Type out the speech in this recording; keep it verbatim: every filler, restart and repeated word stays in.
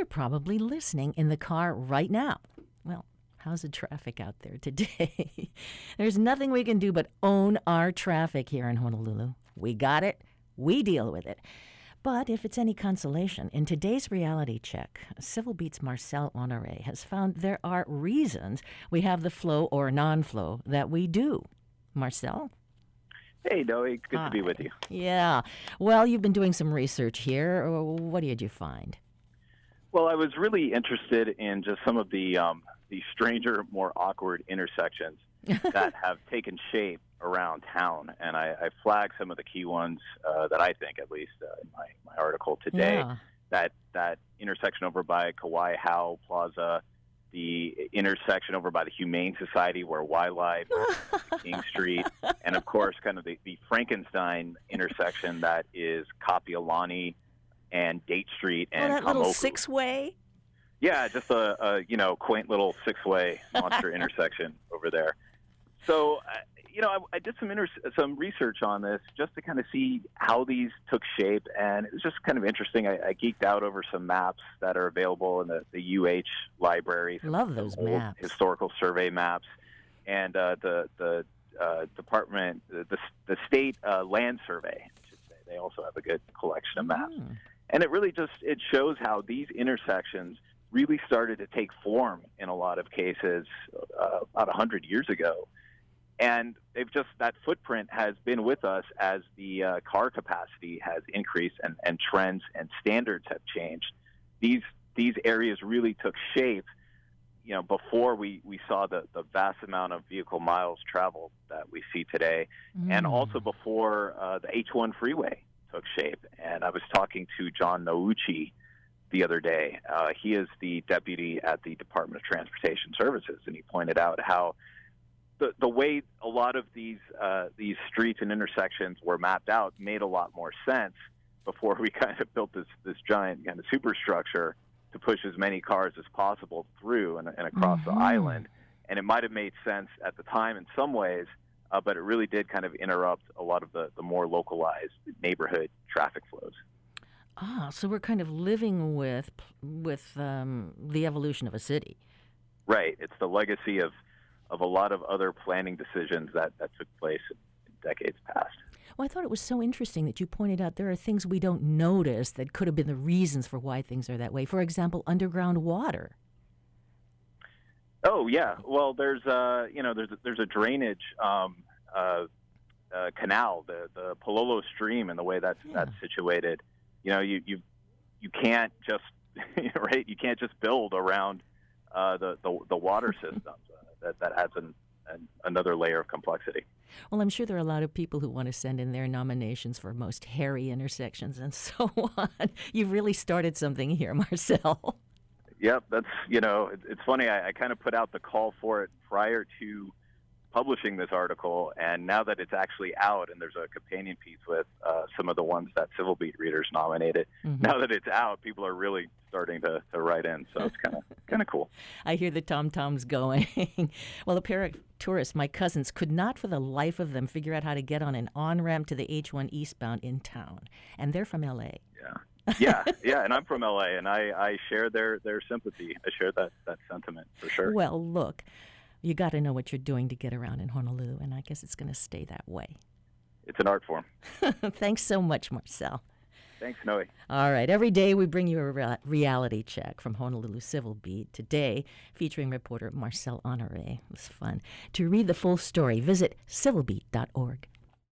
you're probably listening in the car right now. Well, how's the traffic out there today? There's nothing we can do but own our traffic here in Honolulu. We got it. We deal with it. But if it's any consolation, in today's reality check, Civil Beat's Marcel Honoré has found there are reasons we have the flow or non-flow that we do. Marcel? Hey, Noe. Good Hi. to be with you. Yeah. Well, you've been doing some research here. What did you find? Well, I was really interested in just some of the um, the stranger, more awkward intersections that have taken shape around town, and I, I flagged some of the key ones uh, that I think, at least uh, in my, my article today. Yeah. That that intersection over by Kauai Hau Plaza, the intersection over by the Humane Society where Wildlife King Street, and of course, kind of the, the Frankenstein intersection that is Kapiolani and Date Street and oh, that little Kamoku. six-way? Yeah, just a, a you know quaint little six-way monster intersection over there. So, uh, you know, I, I did some inter- some research on this just to kind of see how these took shape, and it was just kind of interesting. I, I geeked out over some maps that are available in the, the U H library. Love those old maps. Historical survey maps, and uh, the the uh, department, the the state uh, land survey, I should say. They also have a good collection of maps, Mm. and it really just it shows how these intersections really started to take form in a lot of cases uh, about one hundred years ago. And they've just that footprint has been with us as the uh, car capacity has increased and, and trends and standards have changed. These these areas really took shape, you know, before we, we saw the, the vast amount of vehicle miles traveled that we see today, Mm. and also before uh, the H one freeway took shape. And I was talking to John Nouchi the other day. Uh, he is the deputy at the Department of Transportation Services, and he pointed out how The, the way a lot of these uh, these streets and intersections were mapped out made a lot more sense before we kind of built this this giant kind of superstructure to push as many cars as possible through and, and across Mm-hmm. the island. And it might have made sense at the time in some ways, uh, but it really did kind of interrupt a lot of the, the more localized neighborhood traffic flows. Ah, so we're kind of living with with um, the evolution of a city. Right. It's the legacy of of a lot of other planning decisions that, that took place in decades past. Well, I thought it was so interesting that you pointed out there are things we don't notice that could have been the reasons for why things are that way. For example, underground water. Oh yeah, well there's uh you know there's a, there's a drainage um, uh, uh, canal, the the Pololo Stream, and the way that's Yeah. that's situated. You know you you you can't just right you can't just build around uh, the, the the water systems. Uh, that that adds an, an another layer of complexity. Well, I'm sure there are a lot of people who want to send in their nominations for most hairy intersections and so on. You've really started something here, Marcel. Yep, that's, you know, it, it's funny. I, I kind of put out the call for it prior to publishing this article, and now that it's actually out and there's a companion piece with uh, some of the ones that Civil Beat readers nominated, Mm-hmm. now that it's out, people are really starting to, to write in, so it's kind of kind of cool. I hear the tom-toms going. Well, a pair of tourists, my cousins, could not for the life of them figure out how to get on an on-ramp to the H one eastbound in town, and they're from L A. Yeah. yeah, yeah, and I'm from L A, and I, I share their, their sympathy. I share that, that sentiment for sure. Well, look, you got to know what you're doing to get around in Honolulu, and I guess it's going to stay that way. It's an art form. Thanks so much, Marcel. Thanks, Noe. All right, every day we bring you a re- reality check from Honolulu Civil Beat. Today, featuring reporter Marcel Honoré. It was fun. To read the full story, visit civil beat dot org.